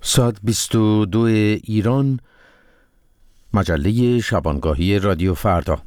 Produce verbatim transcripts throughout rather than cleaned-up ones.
ساعت بیست و دو ایران، مجله شبانگاهی رادیو فردا.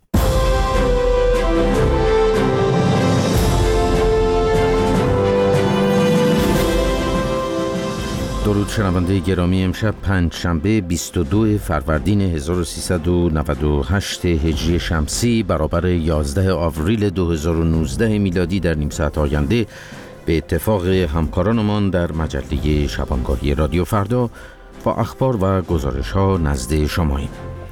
درود شنونده گرامی، امشب پنج شنبه بیست و دو فروردین هزار و سیصد و نود و هشت هجری شمسی برابر یازده آوریل دو هزار و نوزده میلادی در نیم ساعت آینده به اتفاق همکارانمان در مجله شبانگاهی رادیو فردا با اخبار و گزارش ها نزد شماییم.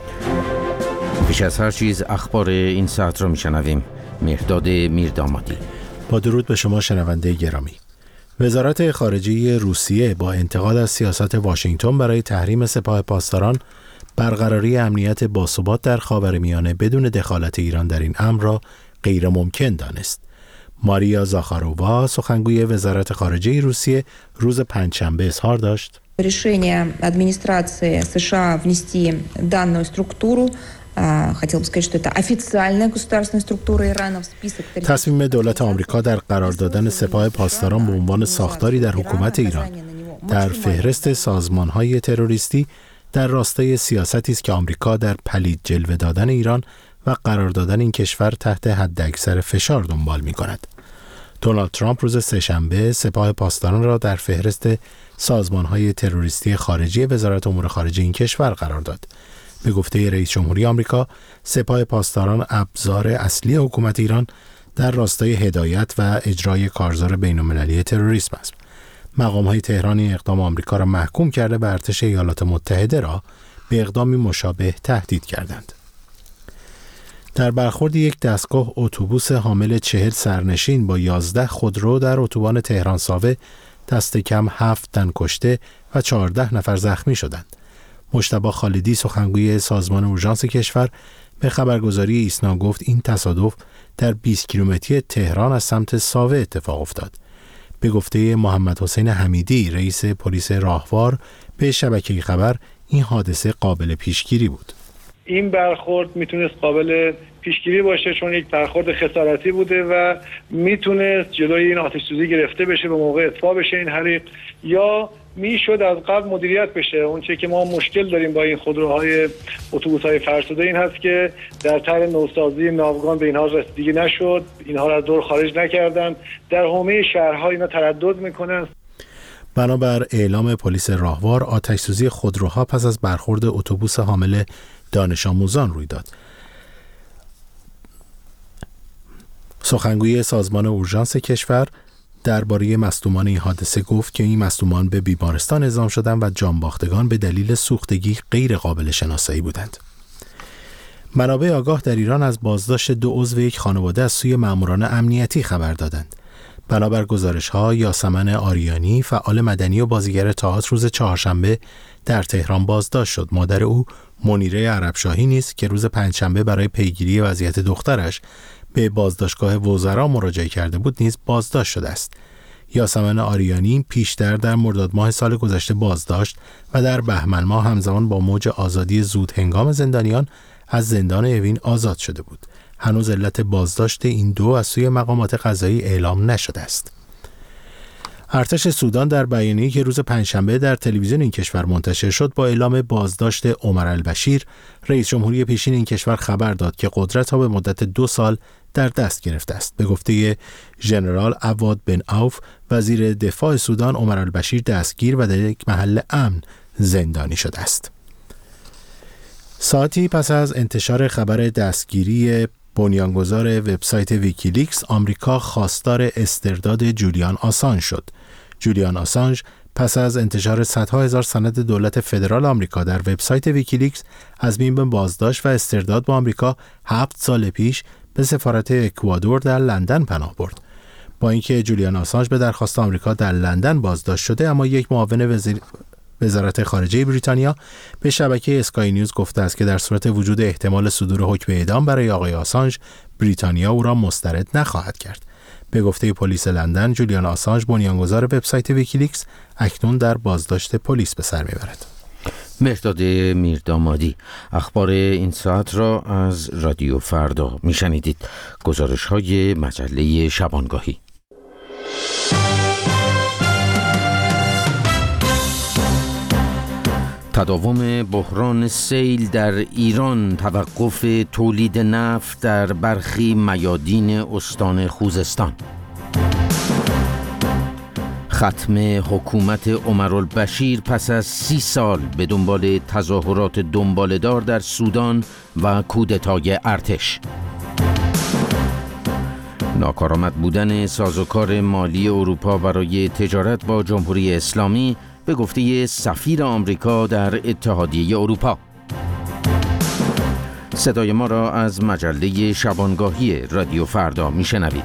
پیش از هر چیز اخبار این ساعت را میشنویم. مهرداد میردامادی. با درود به شما شنونده گرامی. وزارت خارجه روسیه با انتقاد از سیاست واشنگتن برای تحریم سپاه پاسداران برقراری امنیت باثبات در خاورمیانه بدون دخالت ایران در این امر را غیر ممکن دانست. ماریا زاخارووا، سخنگوی وزارت خارجه روسیه، روز پنجشنبه اظهار داشت: решение администрации США внести данную структуру, хотел бы сказать, что это официальная государственная структура Ирана в список. تصمیم دولت آمریکا در قرار دادن سپاه پاسداران به عنوان ساختاری در حکومت ایران در فهرست سازمان‌های تروریستی در راستای سیاستی است که آمریکا در پلید جلوه دادن ایران و قرار دادن این کشور تحت حداکثر فشار دنبال می‌کند. دونالد ترامپ روز سه‌شنبه سپاه پاسداران را در فهرست سازمان‌های تروریستی خارجی وزارت امور خارجه این کشور قرار داد. به گفته رئیس جمهوری آمریکا، سپاه پاسداران ابزار اصلی حکومت ایران در راستای هدایت و اجرای کارزار بین‌المللی تروریسم است. مقام‌های تهران این اقدام آمریکا را محکوم کرده و ارتش ایالات متحده را به اقدامی مشابه تهدید کردند. در برخورد یک دستگاه اتوبوس حامل چهل سرنشین با یازده خودرو در اتوبان تهران ساوه دست کم هفت تن کشته و چهارده نفر زخمی شدند. مجتبی خالدی، سخنگوی سازمان اورژانس کشور، به خبرگزاری ایسنا گفت این تصادف در بیست کیلومتری تهران از سمت ساوه اتفاق افتاد. به گفته محمد حسین حمیدی، رئیس پلیس راهوار، به شبکه خبر این حادثه قابل پیشگیری بود. این برخورد میتونست قابل پیشگیری باشه چون یک برخورد خسارتی بوده و میتونست جلوی این آتش سوزی گرفته بشه، به موقع اطفاء بشه این حریق، یا میشد از قبل مدیریت بشه. اون چه که ما مشکل داریم با این خودروهای اتوبوس‌های فرسوده این هست که در طرح نوسازی ناوگان به اینها رسیدگی نشد، اینها را از دور خارج نکردن، در حومه شهرها اینا تردد میکنن. بنابر اعلام پلیس راهوار، آتش سوزی خودروها پس از برخورد اتوبوس حامل دانش آموزان روی داد. سخنگوی سازمان اورژانس کشور درباره مصدومان این حادثه گفت که این مصدومان به بیمارستان اعزام شدند و جانباختگان به دلیل سوختگی غیر قابل شناسایی بودند. منابع آگاه در ایران از بازداشت دو عضو یک خانواده از سوی ماموران امنیتی خبر دادند. بنابر گزارش‌ها، یاسمن آریانی، فعال مدنی و بازیگر تئاتر، روز چهارشنبه در تهران بازداشت شد. مادر او، منیره عربشاهی، نیز که روز پنجشنبه برای پیگیری وضعیت دخترش به بازداشتگاه وزرا مراجعه کرده بود، نیز بازداشت شده است. یاسمن آریانی پیشتر در مرداد ماه سال گذشته بازداشت و در بهمن ماه همزمان با موج آزادی زود هنگام زندانیان از زندان اوین آزاد شده بود. هنوز علت بازداشت این دو از سوی مقامات قضایی اعلام نشده است. ارتش سودان در بیانیه‌ای که روز پنجشنبه در تلویزیون این کشور منتشر شد با اعلام بازداشت عمر البشیر، رئیس جمهوری پیشین این کشور خبر داد که قدرت را به مدت دو سال در دست گرفته است. به گفته ژنرال عواد بن عوف، وزیر دفاع سودان، عمر البشیر دستگیر و در یک محل امن زندانی شده است. ساعتی پس از انتشار خبر دستگیری بنیانگذار وبسایت ویکیلیکس، آمریکا خواستار استرداد جولیان آسانژ شد. جولیان آسانژ پس از انتشار صدها هزار سند دولت فدرال آمریکا در وبسایت ویکیلیکس از بیم بازداشت و استرداد با آمریکا هفت سال پیش به سفارت اکوادور در لندن پناه برد. با اینکه جولیان آسانژ به درخواست آمریکا در لندن بازداشت شده، اما یک معاون وزیر وزارت خارجه بریتانیا به شبکه اسکای نیوز گفته است که در صورت وجود احتمال صدور حکم اعدام برای آقای آسانژ، بریتانیا او را مسترد نخواهد کرد. به گفته پلیس لندن، جولیان آسانژ، بنیانگذار وبسایت ویکیلیکس، اکنون در بازداشت پلیس به سر میبرد. مهرداد میردامادی. اخبار این ساعت را از رادیو فردا میشنیدید. گزارش های مجله شبانگاهی. تداوم بحران سیل در ایران، توقف تولید نفت در برخی میادین استان خوزستان، ختم حکومت عمرالبشیر پس از سی سال به دنبال تظاهرات دنباله‌دار در سودان و کودتای ارتش، ناکارآمد بودن سازوکار مالی اروپا برای تجارت با جمهوری اسلامی به گفته سفیر آمریکا در اتحادیه اروپا. صدای ما را از مجله شبانگاهی رادیو فردا میشنوید.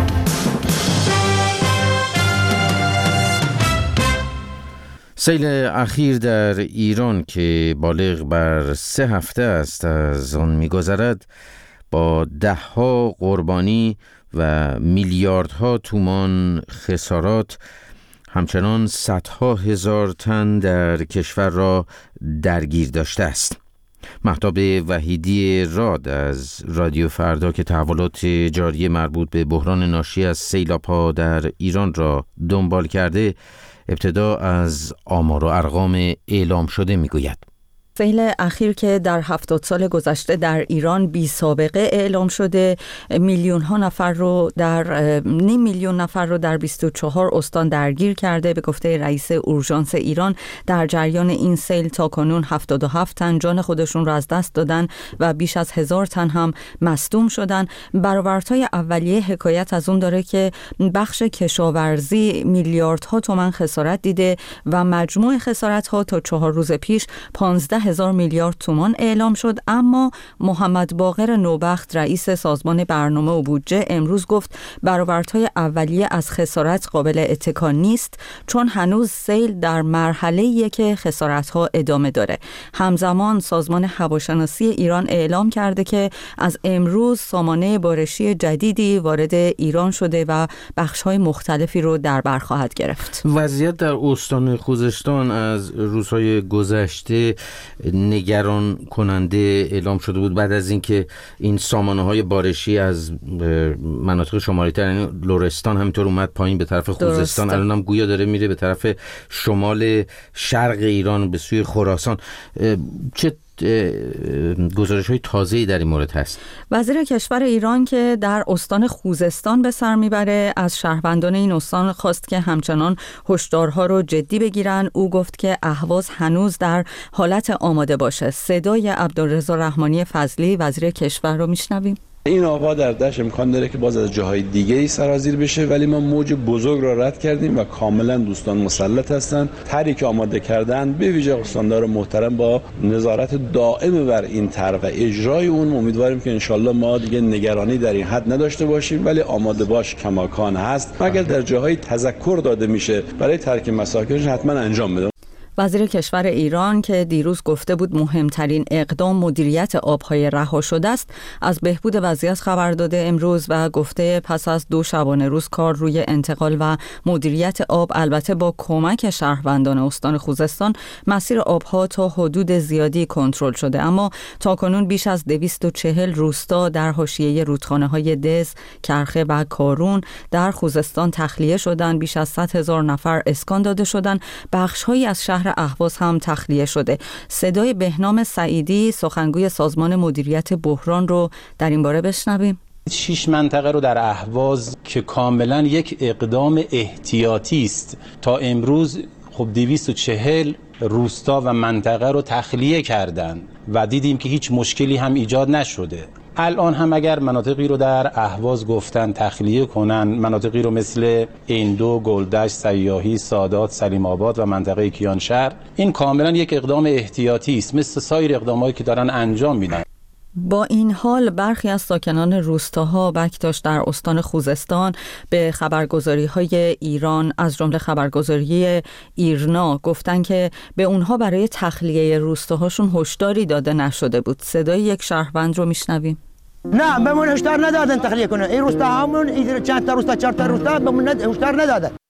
سیل اخیر در ایران که بالغ بر سه هفته است از آن می‌گذرد، با ده‌ها قربانی و میلیاردها تومان خسارات، همچنان صدها هزار تن در کشور را درگیر داشته است. مهتاب وحیدی راد از رادیو فردا که تحولات جاری مربوط به بحران ناشی از سیلاب‌ها در ایران را دنبال کرده، ابتدا از آمار و ارقام اعلام شده میگوید. سیل اخیر که در هفتاد سال گذشته در ایران بی سابقه اعلام شده، میلیون ها نفر رو در نیم میلیون نفر رو در بیست و چهار استان درگیر کرده. به گفته رئیس اورژانس ایران، در جریان این سیل تا کنون هفتاد و هفت تن جان خودشون رو از دست دادن و بیش از هزار تن هم مصدوم شدن. برآوردهای اولیه حکایت از اون داره که بخش کشاورزی میلیاردها تومان خسارت دیده و مجموع خسارت ها تا چهار روز پیش پانزده هزار میلیارد تومان اعلام شد. اما محمد باقر نوبخت، رئیس سازمان برنامه و بودجه، امروز گفت برآوردهای اولیه از خسارت قابل اتکا نیست، چون هنوز سیل در مرحله‌ایه که خسارت‌ها ادامه داره. همزمان سازمان هواشناسی ایران اعلام کرده که از امروز سامانه بارشی جدیدی وارد ایران شده و بخش‌های مختلفی رو در بر خواهد گرفت. وضعیت در استان خوزستان از روزهای گذشته نگران کننده اعلام شده بود بعد از اینکه این سامانه‌های بارشی از مناطق شمالی‌تر، یعنی لرستان همینطور اومد پایین به طرف خوزستان، الان هم گویا داره میره به طرف شمال شرق ایران به سوی خراسان. چه گزارش‌های تازه‌ای در این مورد هست؟ وزیر کشور ایران که در استان خوزستان به سر میبره، از شهروندان این استان خواست که همچنان هشدارها رو جدی بگیرن. او گفت که اهواز هنوز در حالت آماده باشه. صدای عبدالرضا رحمانی فضلی وزیر کشور رو میشنویم. این آبا در دشت امکان داره که باز از جاهای دیگه ای سرازیر بشه، ولی ما موج بزرگ را رد کردیم و کاملا دوستان مسلط هستن. طرحی که آماده کردن به ویژه استاندار محترم با نظارت دائم بر این طرح و اجرای اون، امیدواریم که انشالله ما دیگه نگرانی در این حد نداشته باشیم، ولی آماده باش کماکان هست. اگر در جاهای تذکر داده میشه برای ترک مساکنش حتما انجام بده. وزیر کشور ایران که دیروز گفته بود مهمترین اقدام مدیریت آبهای رها شده است، از بهبود وضعیت خبر داده امروز و گفته پس از دو شبانه روز کار روی انتقال و مدیریت آب، البته با کمک شهروندان استان خوزستان، مسیر آبها تا حدود زیادی کنترل شده. اما تاکنون بیش از دویست و چهل روستا در حاشیه رودخانه‌های دز، کرخه و کارون در خوزستان تخلیه شدند. بیش از صد هزار نفر اسکان داده شدند. بخش‌هایی از شهر اهواز هم تخلیه شده. صدای بهنام سعیدی، سخنگوی سازمان مدیریت بحران، رو در این باره بشنویم. شش منطقه رو در اهواز که کاملا یک اقدام احتیاطی است، تا امروز خب دویست و چهل روستا و منطقه رو تخلیه کردن و دیدیم که هیچ مشکلی هم ایجاد نشده. الان هم اگر مناطقی رو در اهواز گفتن تخلیه کنن، مناطقی رو مثل ایندو، گلدشت، سیاحی، سادات، سلیم آباد و منطقه کیانشهر، این کاملا یک اقدام احتیاطی است مثل سایر اقداماتی که دارن انجام میدن. با این حال برخی از ساکنان روستاها بکتاش در استان خوزستان به خبرگزاری‌های ایران از جمله خبرگزاری ایرنا گفتن که به اونها برای تخلیه روستاهاشون هشداری داده نشده بود. صدای یک شهروند رو میشنویم. نه بهمون هشدار ندادن تخلیه کنه. این روستا همون چند تا روستا چهار تا روستا بهمون هشدار ندادن.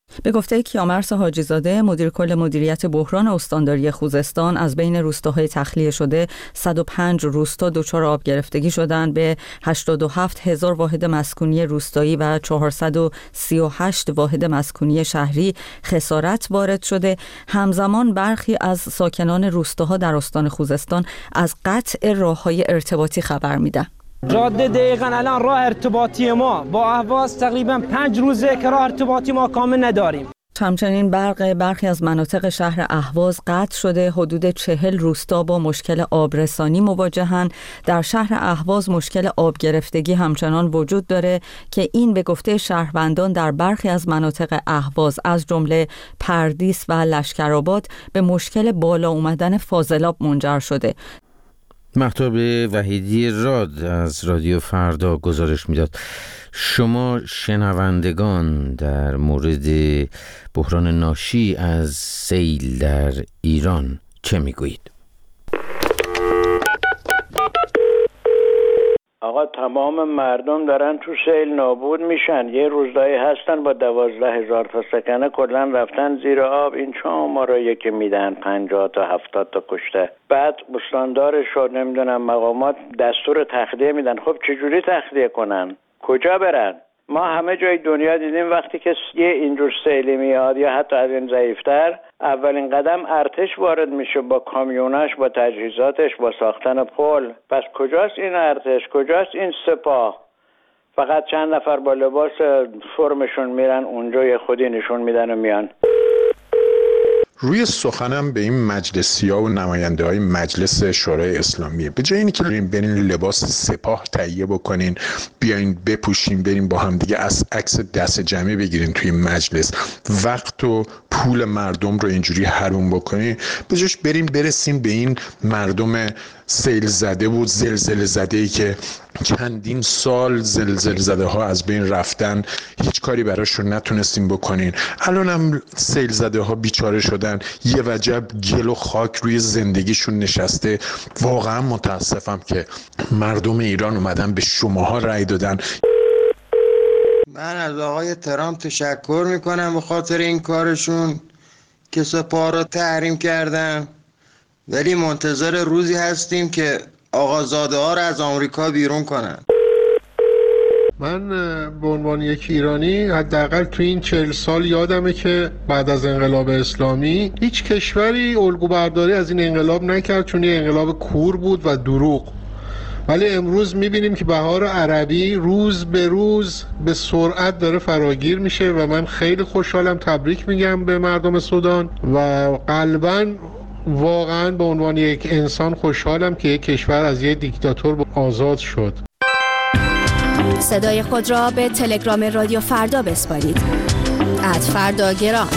به گفته کیامرس حاجی‌زاده مدیر کل مدیریت بحران استانداری خوزستان، از بین روستاهای تخلیه شده صد و پنج روستا دچار آب گرفتگی شدند، به هشتاد و هفت هزار واحد مسکونی روستایی و چهارصد و سی و هشت واحد مسکونی شهری خسارت وارد شده. همزمان برخی از ساکنان روستاها در استان خوزستان از قطع راه‌های ارتباطی خبر میدن. جاده دقیقاً الان راه ارتباطی ما با اهواز تقریباً پنج روزه که راه ارتباطی ما کامل نداریم. همچنین برق برخی از مناطق شهر اهواز قطع شده. حدود چهل روستا با مشکل آبرسانی مواجهند. در شهر اهواز مشکل آب گرفتگی همچنان وجود داره که این به گفته شهروندان در برخی از مناطق اهواز از جمله پردیس و لشکرآباد به مشکل بالا اومدن فاضلاب منجر شده. مهتاب وحیدی راد از رادیو فردا گزارش میداد. شما شنوندگان در مورد بحران ناشی از سیل در ایران چه میگویید؟ آقا تمام مردم دارن تو سیل نابود میشن. یه روزایی هستن با دوازده هزار تا سکنه کلا رفتن زیر آب. این چه آمارایی که میدن پنجاه تا هفتاد تا کشته. بعد استاندارش رو نمیدونم مقامات دستور تخلیه میدن. خب چجوری تخلیه کنن؟ کجا برن؟ ما همه جای دنیا دیدیم وقتی که یه اینجور سیلی میاد یا حتی از این ضعیفتر، اولین قدم ارتش وارد میشه با کامیوناش، با تجهیزاتش، با ساختن پل. پس کجاست این ارتش؟ کجاست این سپاه؟ فقط چند نفر با لباس فرمشون میرن اونجا، یه خودی نشون میدن و میان. روی سخنم به این مجلسی‌ها و نماینده‌های مجلس شورای اسلامیه، به جای اینکه بریم بریم لباس سپاه تهیه بکنین بیاین بپوشیم بریم با هم دیگه از عکس دست جمعی بگیرین توی مجلس، وقت و پول مردم رو اینجوری حروم بکنین، به جاش بریم برسیم به این مردم سیل زده و زلزله زده ای که چندین سال زلزله زده ها از بین رفتن، هیچ کاری براشون نتونستیم بکنین. الان هم سیل زده ها بیچاره شدن، یه وجب گل و خاک روی زندگیشون نشسته. واقعا متاسفم که مردم ایران اومدن به شماها رأی دادن. من از آقای ترامپ تشکر میکنم به خاطر این کارشون که سپاه رو تحریم کردن، ولی منتظر روزی هستیم که آقازاده ها رو از آمریکا بیرون کنن. من به عنوان یک ایرانی حداقل تو این چهل سال یادمه که بعد از انقلاب اسلامی هیچ کشوری الگو برداری از این انقلاب نکرد، چون این انقلاب کور بود و دروغ. ولی امروز میبینیم که بهار عربی روز به روز به سرعت داره فراگیر میشه و من خیلی خوشحالم. تبریک میگم به مردم سودان و قلباً واقعا به عنوان یک انسان خوشحالم که یک کشور از یک دیکتاتور آزاد شد. صدای خود را به تلگرام رادیو فردا بسپارید. ات فردا گرام.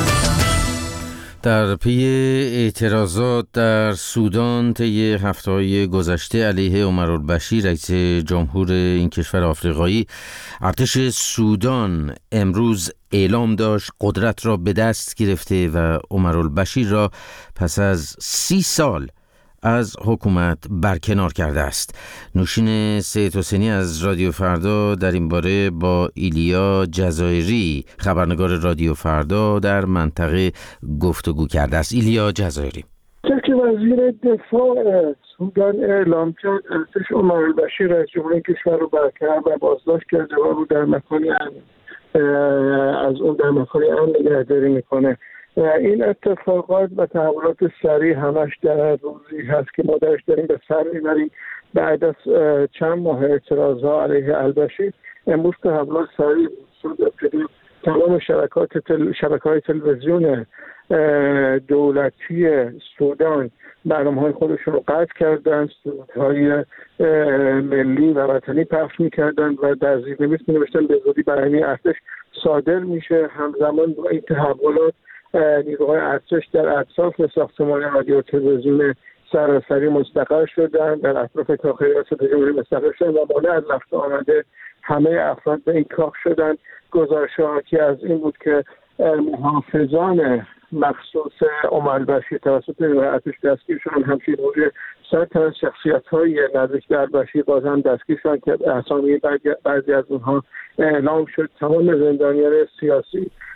در پی اعتراضات در سودان طی هفته‌های گذشته علیه عمرالبشیر رئیس جمهور این کشور آفریقایی، ارتش سودان امروز اعلام داشت قدرت را به دست گرفته و عمرالبشیر را پس از سی سال از حکومت برکنار کرده است. نوشین سید حسینی از رادیو فردا در این باره با ایلیا جزایری، خبرنگار رادیو فردا در منطقه، گفتگو کرده است. ایلیا جزایری: که وزیر دفاع سودان اعلام کرد ارتش عمرالبشیر رئیس جمهور کشور رو برکنار و بازداشت کرده و رو در مکانی امن از اون در مکانی امن نگهداری میکنه. این اتفاقات و تحولات سریع همش در روزی هست که ما درش داریم به سر میبریم. بعد از چند ماه اعتراض‌ها علیه البشیر، امروز تحولات سریع شد. تمام شبکات تل... شبکه‌های تلویزیون دولتی سودان برنامه‌های خودشون رو قطع کردن، سرودهای ملی و وطنی پخش می‌کردن و در زیرنویس می‌نوشتن به زودی برنامه ارتش صادر میشه. همزمان با این تحولات نیروهای ارتش در اطراف ساختمان رادیو و تلویزیون سراسری مستقر شدن، در اطراف کاخ ریاست جمهوری مستقر شدن و مانع از رفت آمده همه افراد به این کاخ شدن. گزارش‌ها که از این بود که محافظان مخصوص عمرالبشیر توسط نیروهای ارتش دستگیر شدن. همچنین حدود صد تا از شخصیت‌های نزدیک به البشیر باز هم دستگیر شدن که اسامی بعضی از اونها اعلام شد. تمام زندانیان سیاسی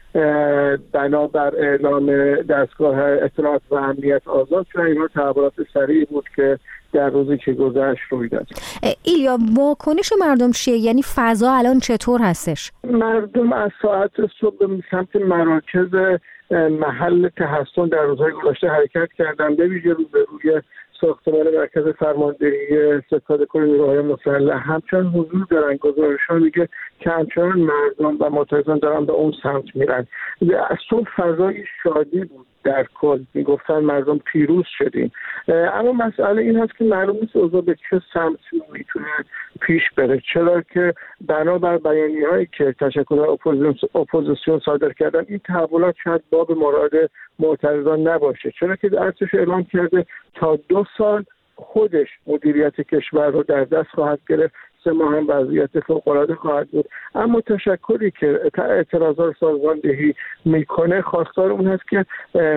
بنابر اعلام دستگاه اطلاعات و امنیت آزاد شدن. اینا تحولات سریعی بود که در روزی که گذشت روی داد. ایلیا، واکنش مردم چیه؟ یعنی فضا الان چطور هستش؟ مردم از ساعت صبح به سمت مراکز محل تحصن در روزهای گذشته حرکت کردن، به ویژه روبروی ساختمان مرکز فرماندهی ستاد کل نیروهای مسلح همچنان حضور دارن. گزارش‌ها میگه که همچنان مردم و معترضان دارن به اون سمت میرن. از صبح فضای شادی بود در کل، میگفتن مردم پیروز شدیم. اما مسئله این هست که معلوم نیست اوضاع به چه سمت میتونه پیش بره، چرا که بنابر بیانیه‌هایی که تشکل اپوزیسیون صادر کردن این تحولات شاید باب مراد معترضان نباشه، چرا که ارتش اعلام کرده تا دو سال خودش مدیریت کشور رو در دست خواهد گرفت، سه ماه هم وضعیت فوق‌العاده خواهد بود. اما تشکلی که اعتراضات سازماندهی میکنه خواستار اون هست که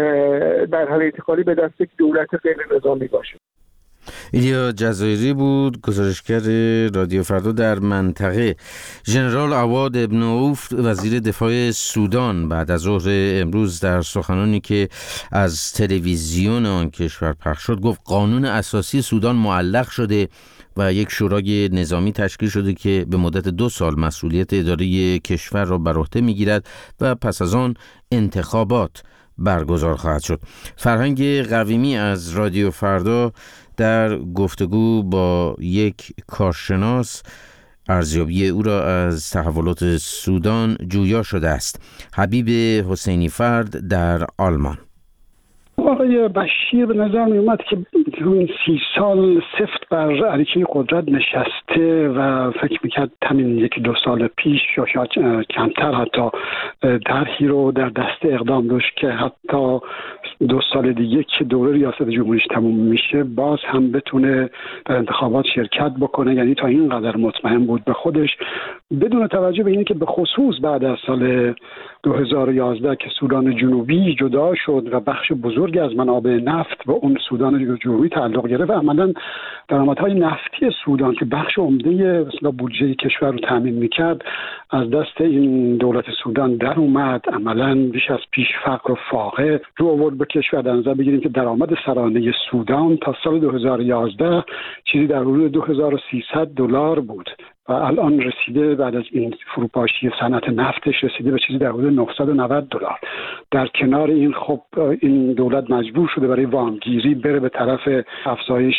در حال انتقالی به دست یک دولت غیر نظامی باشه. ایلیا جزایری بود، گزارشگر رادیو فردا در منطقه. ژنرال عواد ابن عوف وزیر دفاع سودان بعد از ظهر امروز در سخنانی که از تلویزیون آن کشور پخش شد گفت قانون اساسی سودان معلق شده و یک شورای نظامی تشکیل شده که به مدت دو سال مسئولیت اداره کشور را بر عهده میگیرد و پس از آن انتخابات برگزار خواهد شد. فرهنگ قویمی از رادیو فردا در گفتگو با یک کارشناس ارزیابی او را از تحولات سودان جویا شده است. حبیب حسینی فرد در آلمان. آقای بشیر به نظر می اومد که اون سی سال سفت بر عریشه قدرت نشسته و فکر میکرد همین یکی دو سال پیش یا شاید کمتر حتی طرحی رو در دست اقدام داشت که حتی دو سال دیگه که دوره ریاست جمهوریش تموم میشه باز هم بتونه در انتخابات شرکت بکنه. یعنی تا این قدر مطمئن بود به خودش، بدون توجه به اینکه که به خصوص بعد از سال دو هزار و یازده که سودان جنوبی جدا شد و بخش بزرگ از منابع نفت به اون سودان جنوبی تعلق گرفت و عملاً درآمدهای نفتی سودان که بخش عمده مثلا بودجه کشور رو تامین میکرد از دست این دولت سودان در اومد. عملاً بیش از پیش فقر و فاقه رو آورد به کشور. در نظر بگیریم که درآمد سرانه سودان تا سال دو هزار و یازده چیزی در حدود دو هزار و سیصد دلار بود و الان رسیده بعد از این فروپاشی صنعت نفتش رسیده به چیزی در حدود نهصد و نود دلار. در کنار این خب این دولت مجبور شده برای وامگیری بره به طرف افزایش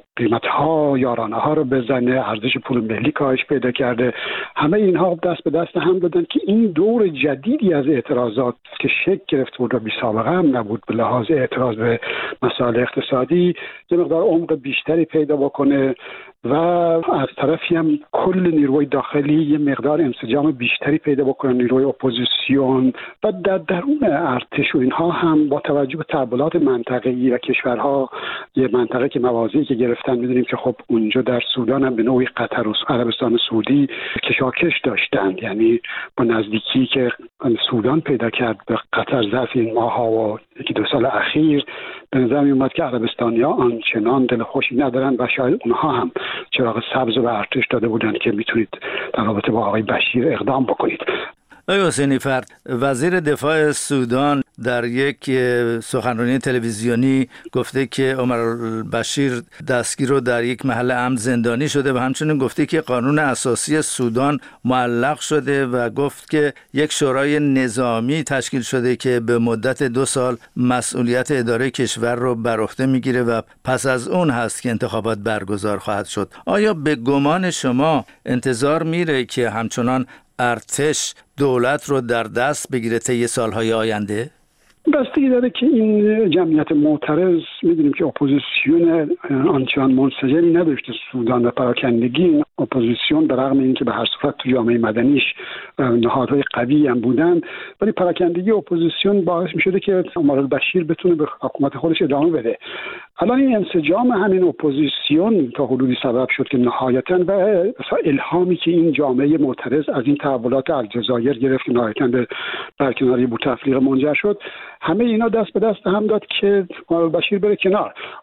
قیمت‌ها، یارانه‌ها رو بزنه، ارزش پول ملی کاهش پیدا کرده. همه اینها دست به دست هم دادن که این دور جدیدی از اعتراضات که شکل گرفت بود و بی سابقه هم نبود به لحاظ اعتراض به مسائل اقتصادی یه مقدار عمق بیشتری پیدا بکنه و از طرفی هم کل نیروی داخلی یه مقدار انسجام بیشتری پیدا بکنن، نیروی اپوزیسیون و در درون ارتش و اینها هم با توجه به تحولات منطقه‌ای و کشورها، یه منطقه که مواضعی که گرفتن می‌دونیم که خب اونجا در سودان هم به نوعی قطر و عربستان سعودی کشاکش داشتند. یعنی با نزدیکی که سودان پیدا کرد به قطر ظرف این ماه‌ها و یکی دو سال اخیر به نظر می‌اومد که عربستانی‌ها آنچنان دل خوشی ندارن و شاید اونها هم چراغ سبز رو به ارتش داده بودن که میتونید در رابطه با آقای بشیر اقدام بکنید. آقای حسینی فرد، وزیر دفاع سودان در یک سخنرانی تلویزیونی گفته که عمر البشیر دستگیر رو در یک محل امن زندانی شده و همچنین گفته که قانون اساسی سودان معلق شده و گفت که یک شورای نظامی تشکیل شده که به مدت دو سال مسئولیت اداره کشور رو بر عهده میگیره و پس از اون هست که انتخابات برگزار خواهد شد. آیا به گمان شما انتظار میره که همچنان ارتش دولت رو در دست بگیره طی سالهای آینده؟ بستگی داره که این جمعیت معترض، میدونیم که اپوزیسیون آنچنان منسجمی نداشته سودان و پراکندگی این اپوزیسیون به رغم اینکه به هر صورت تو جامعه مدنیش نهادهای قوی هم بودن، ولی پراکندگی اپوزیسیون باعث میشده که عمر البشیر بتونه به حکومت خودش ادامه بده. الان این انسجام همین اپوزیسیون تا حدودی سبب شد که نهایتاً و الهامی که این جامعه معترض از این تحولات الجزایر گرفت که نهایتاً به برکناری بوتفلیق منجر شد، همه اینا دست به دست هم داد که عمر البشیر بره کنار.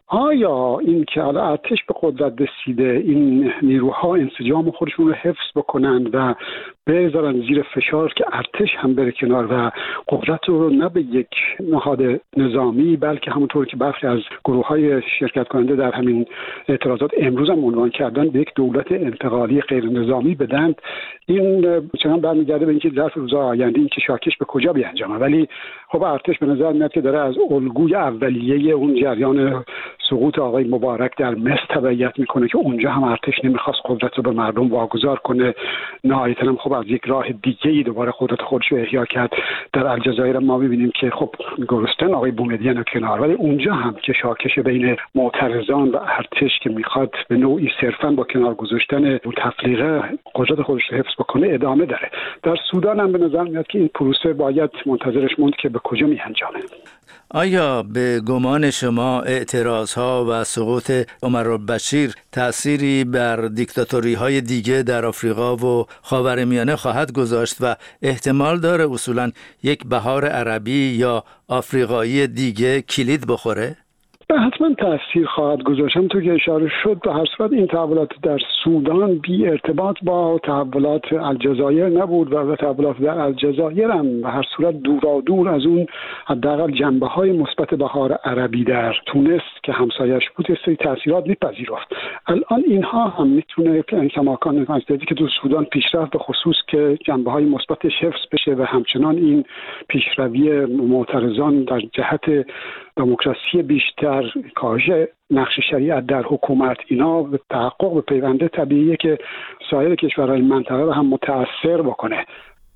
آیا این که حالا ارتش به قدرت رسیده این نیروها انسجام خودشون رو حفظ بکنن و بذارن زیر فشار که ارتش هم بره کنار و قدرت رو نه به یک نهاد نظامی بلکه همونطور که برخی از گروه‌های شرکت کننده در همین اعتراضات امروز هم عنوان کردن به یک دولت انتقالی غیر نظامی بدن، این چنان برمیگرده به اینکه ظرف روزهای آینده این که شاکش به کجا بیانجامه. ولی خب ارتش به نظر میاد که داره از الگوی اولیه اون جریان سقوط آقای مبارک در مصر تبعیت میکنه که اونجا هم ارتش نمیخواست قدرت رو به مردم واگذار کنه، نهایتاً هم خب از یک راه دیگه‌ای دوباره قدرت خودش رو احیا کرد. در الجزایر ما می‌بینیم که خب گرستن آقای بومدین کنار، ولی اونجا هم که شاکش بین معترضان و ارتش که میخواد به نوعی صرفاً با کنار گذاشتن تفلیغ قدرت خودش رو حفظ بکنه ادامه داره. در سودان هم به نظر میاد که این پروسه باید منتظرش موند که به کجا میانجامه. آیا به گمان شما اعتراضها و سقوط عمرالبشیر تأثیری بر دیکتاتوری‌های دیگه در آفریقا و خاورمیانه خواهد گذاشت و احتمال داره اصولاً یک بهار عربی یا آفریقایی دیگه کلید بخوره؟ حتما تأثیر خواهد گذاشت. همونطور که اشاره شد به هر صورت این تحولات در سودان بی ارتباط با تحولات الجزایر نبود و تحولات در الجزایر هم به هر صورت دورا دور از اون حداقل جنبه‌های مثبت بهار عربی در تونس که همسایه‌اش بود سری تأثیرات می‌پذیرفت. الان اینها هم میتونه کماکان نزدیکی که تو سودان پیشرفت به خصوص که جنبه‌های مثبتش حفظ بشه و همچنان این پیشروی معترضان در جهت دموکراسی بیشتر، کاهش نقش شریعت در حکومت، اینا به تحقق به پیونده طبیعیه که سایر کشورهای منطقه رو هم متأثر بکنه.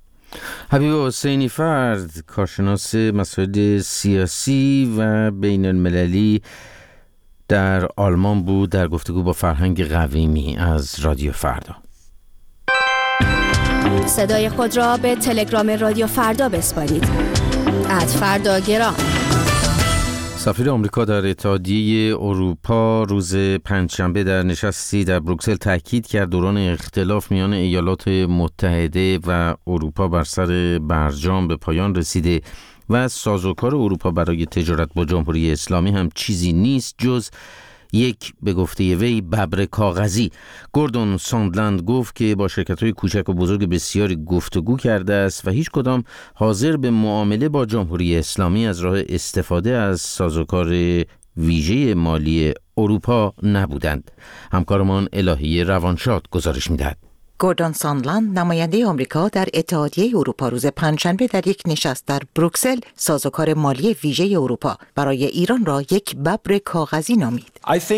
حبیب حسینی فرد، کارشناس مسائل سیاسی و بین المللی در آلمان بود در گفتگو با فرهنگ قویمی از رادیو فردا. صدای خود را به تلگرام رادیو فردا بسپارید. ات فردا گرام. سفیر آمریکا در اتحادیه اروپا روز پنجشنبه در نشستی در بروکسل تاکید کرد دوران اختلاف میان ایالات متحده و اروپا بر سر برجام به پایان رسیده و سازوکار اروپا برای تجارت با جمهوری اسلامی هم چیزی نیست جز یک به گفته وی ببر کاغذی. گوردون ساندلند گفت که با شرکت‌های کوچک و بزرگ بسیاری گفتگو کرده است و هیچ کدام حاضر به معامله با جمهوری اسلامی از راه استفاده از سازوکار ویژه مالی اروپا نبودند. همکارمان الهی روانشاد گزارش می‌دهد. گوردون ساندلند نماینده آمریکا در اتحادیه اروپا روز پنجشنبه در یک نشست در بروکسل سازوکار مالی ویژه اروپا برای ایران را یک ببر کاغذی نامید.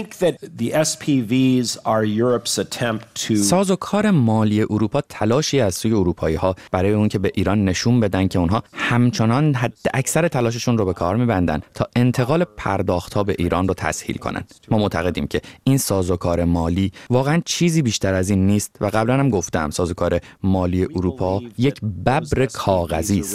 سازوکار مالی اروپا تلاشی از سوی اروپایی‌ها برای اون که به ایران نشون بدن که اونها همچنان حد اکثر تلاششون رو به کار می‌بندن تا انتقال پرداخت‌ها به ایران رو تسهیل کنن. ما معتقدیم که این سازوکار مالی واقعاً چیزی بیشتر از این نیست و قبلا هم گفتم سازوکار مالی اروپا یک ببر کاغذی است.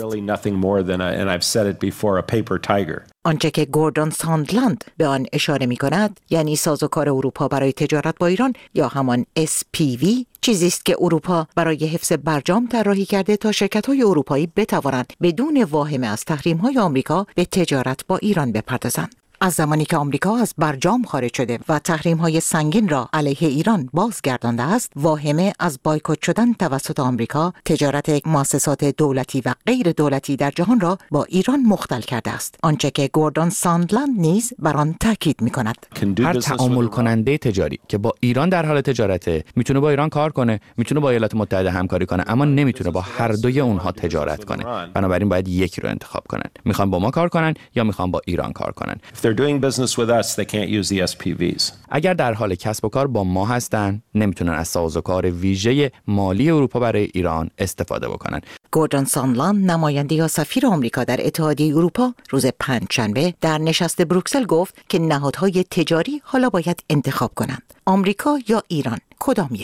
آنچه که گوردون ساندلند به آن اشاره می کند یعنی سازوکار اروپا برای تجارت با ایران یا همان اس پی وی چیزی است که اروپا برای حفظ برجام طراحی کرده تا شرکت‌های اروپایی بتوانند بدون واهمه از تحریم‌های آمریکا به تجارت با ایران بپردازند. از زمانی که آمریکا از برجام خارج شده و تحریم‌های سنگین را علیه ایران بازگردانده است، واهمه از بایکوت شدن توسط آمریکا تجارت مؤسسات دولتی و غیر دولتی در جهان را با ایران مختل کرده است. آنچه که گوردون ساندلند نیز بر آن تاکید می‌کند. هر تعامل کننده تجاری که با ایران در حال تجارته میتونه با ایران کار کنه، میتونه با ایالات متحده همکاری کنه، اما نمیتونه با هر دوی اونها تجارت کنه. بنابراین باید یکی رو انتخاب کنن. میخوان با ما کار کنن یا میخوان با ایران کار کنن. they're doing business with us, they can't use the اس پی ویز. اگر در حال کسب و کار با ما هستن، نمیتونن از سازوکار ویژه مالی اروپا برای ایران استفاده بکنن. گوردون ساندلند نماینده یا سفیر آمریکا در اتحادیه اروپا روز پنجشنبه در نشست بروکسل گفت که نهادهای تجاری حالا باید انتخاب کنند. آمریکا یا ایران، کدام یکی؟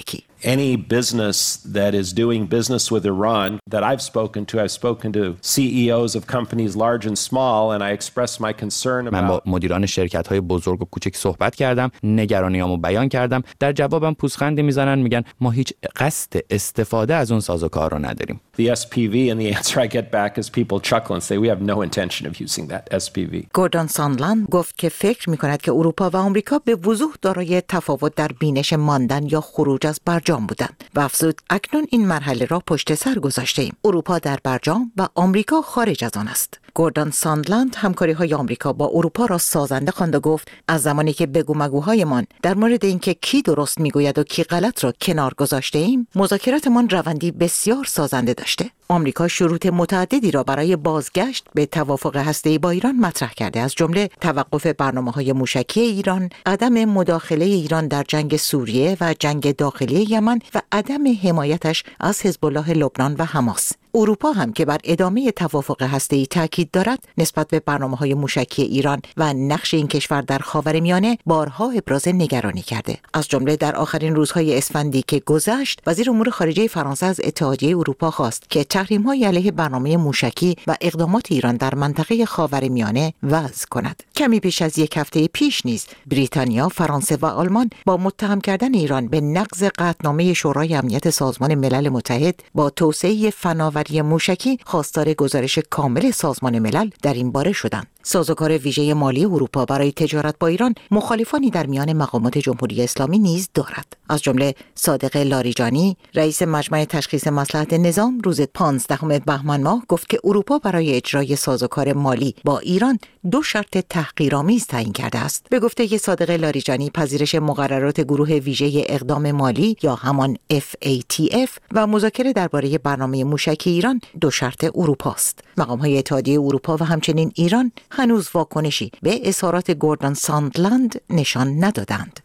Any business that is doing business with Iran that I've spoken to, I've spoken to C E Os of companies large and small, and I expressed my concern about. من با مدیران شرکت‌های بزرگ و کوچک صحبت کردم، نگرانیامو بیان کردم. در جوابم پوزخندی میزنن، میگن ما هیچ قصد استفاده از اون سازوکار رو نداریم. The S P V, and the answer I get back is people chuckle and say we have no intention of using that S P V. گوردون ساندلند گفت که فکر می‌کند که اروپا و آمریکا به وضوح دارای تفاوت در بینش ماندن یا خروج از برجام بودند و افزود اکنون این مرحله را پشت سر گذاشته‌ایم. اروپا در برجام و آمریکا خارج از آن است. گوردون ساندلند همکاری‌های آمریکا با اروپا را سازنده خواند و گفت از زمانی که بگو مگوهایمان در مورد اینکه کی درست میگوید و کی غلط را کنار گذاشته‌ایم، مذاکراتمان روندی بسیار سازنده داشته. آمریکا شروط متعددی را برای بازگشت به توافق هسته‌ای با ایران مطرح کرده، از جمله توقف برنامه‌های موشکی ایران، عدم مداخله ایران در جنگ سوریه و جنگ داخلی یمن و عدم حمایتش از حزب الله لبنان و حماس. اروپا هم که بر ادامه توافق هسته‌ای تاکید دارد، نسبت به برنامه‌های موشکی ایران و نقش این کشور در خاورمیانه بارها ابراز نگرانی کرده. از جمله در آخرین روزهای اسفندی که گذشت، وزیر امور خارجه فرانسه از اتحادیه اروپا خواست که تحریم‌های علیه برنامه موشکی و اقدامات ایران در منطقه خاورمیانه وضع کند. کمی پیش از یک هفته پیش نیز بریتانیا، فرانسه و آلمان با متهم کردن ایران به نقض قطعنامه شورای امنیت سازمان ملل متحد با توسعه فناوری موشکی خواستار گزارش کامل سازمان ملل در این باره شدند. سازوکار ویژه مالی اروپا برای تجارت با ایران مخالفانی در میان مقامات جمهوری اسلامی نیز دارد. از جمله صادق لاریجانی، رئیس مجمع تشخیص مصلحت نظام، روز پانزدهم بهمن ماه گفت که اروپا برای اجرای سازوکار مالی با ایران دو شرط تحقیرآمیز تعیین کرده است. به گفته صادق لاریجانی، پذیرش مقررات گروه ویژه اقدام مالی یا همان اف ای تی اف و مذاکره درباره برنامه موشکی ایران دو شرط اروپاست. مقام‌های اتحادیه اروپا و همچنین ایران هنوز واکنشی به اظهارات گوردون ساندلند نشان ندادند.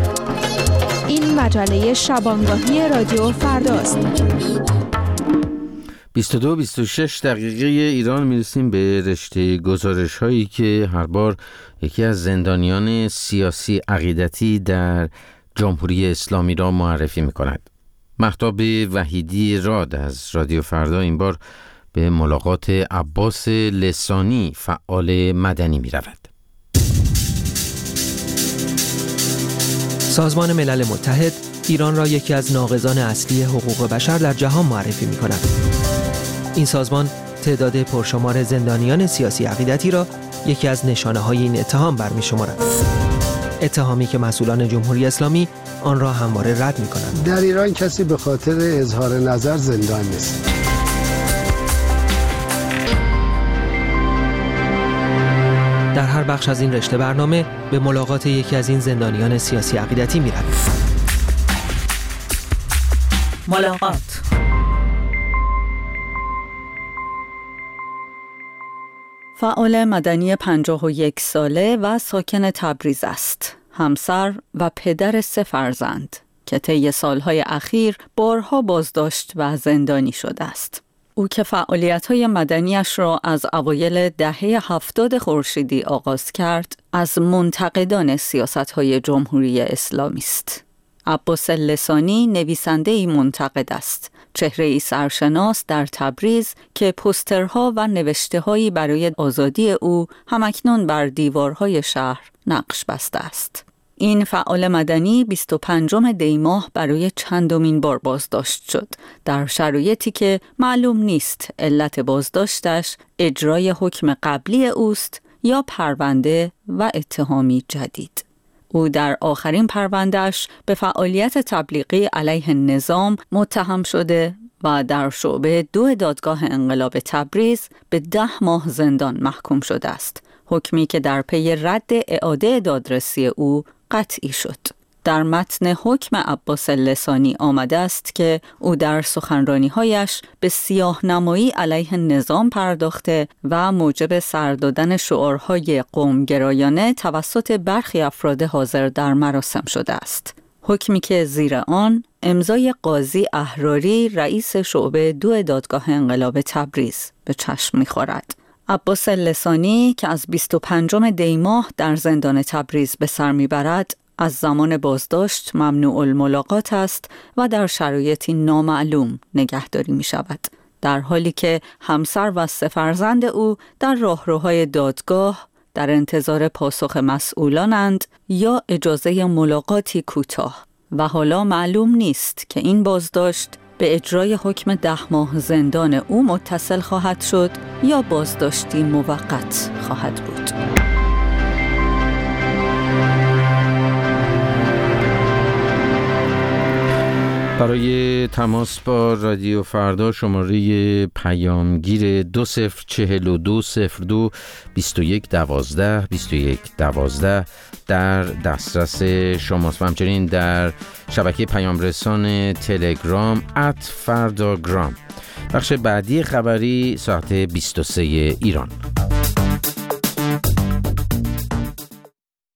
این مجله شبانگاهی رادیو فرداست. بیست و دو بیست و شش دقیقه ایران میرسیم به رشته گزارش هایی که هر بار یکی از زندانیان سیاسی عقیدتی در جمهوری اسلامی را معرفی می کند. مهتاب وحیدی راد از رادیو فردا این بار به ملاقات عباس لسانی، فعال مدنی می رود. سازمان ملل متحد ایران را یکی از ناقضان اصلی حقوق بشر در جهان معرفی می کند. این سازمان تعداد پرشمار زندانیان سیاسی عقیدتی را یکی از نشانه های این اتهام برمی شمارد. اتهامی که مسئولان جمهوری اسلامی آن را همواره رد می کنند. در ایران کسی به خاطر اظهار نظر زندان نیست. در هر بخش از این رشته برنامه به ملاقات یکی از این زندانیان سیاسی عقیدتی می رویم. ملاقات. فعال مدنی پنجاه و یک ساله و ساکن تبریز است. همسر و پدر سه فرزند که طی سالهای اخیر بارها بازداشت و زندانی شده است. او که فعالیت‌های مدنیش را از اوایل دهه هفتاد خورشیدی آغاز کرد، از منتقدان سیاست‌های جمهوری اسلامی است. عباس لسانی نویسنده‌ای منتقد است، چهره‌ای سرشناس در تبریز که پوسترها و نوشته‌هایی برای آزادی او همکنون بر دیوارهای شهر نقش بسته است. این فعال مدنی بیست و پنجم دی ماه برای چندمین بار بازداشت شد، در شرایطی که معلوم نیست علت بازداشتش اجرای حکم قبلی اوست یا پرونده و اتهامی جدید. او در آخرین پروندهش به فعالیت تبلیغی علیه نظام متهم شده و در شعبه دو دادگاه انقلاب تبریز به ده ماه زندان محکوم شده است، حکمی که در پی رد اعاده دادرسی او قطعی شد. در متن حکم عباس لسانی آمده است که او در سخنرانی‌هایش به سیاه‌نمایی علیه نظام پرداخته و موجب سر دادن شعارهای قومگرایانه توسط برخی افراد حاضر در مراسم شده است. حکمی که زیر آن امضای قاضی احراری رئیس شعبه دو دادگاه انقلاب تبریز به چشم می‌خورد. عباس لسانی که از بیست و پنجم دی ماه در زندان تبریز به سر میبرد، از زمان بازداشت ممنوع الملاقات است و در شرایطی نامعلوم نگهداری می شود. در حالی که همسر و سه فرزند او در راهروهای دادگاه در انتظار پاسخ مسئولانند یا اجازه ملاقاتی کوتاه و حالا معلوم نیست که این بازداشت به اجرای حکم ده ماه زندان او متصل خواهد شد یا بازداشتی موقت خواهد بود. برای تماس با رادیو فردا شماره پیامگیر دو صفر چهل و دو صفر دو بیست و یک دوازده بیست و یک دوازده در دسترس شماست و همچنین در شبکه پیام رسان تلگرام ات فرداگرام. بخش بعدی خبری ساعت بیست و سه ایران.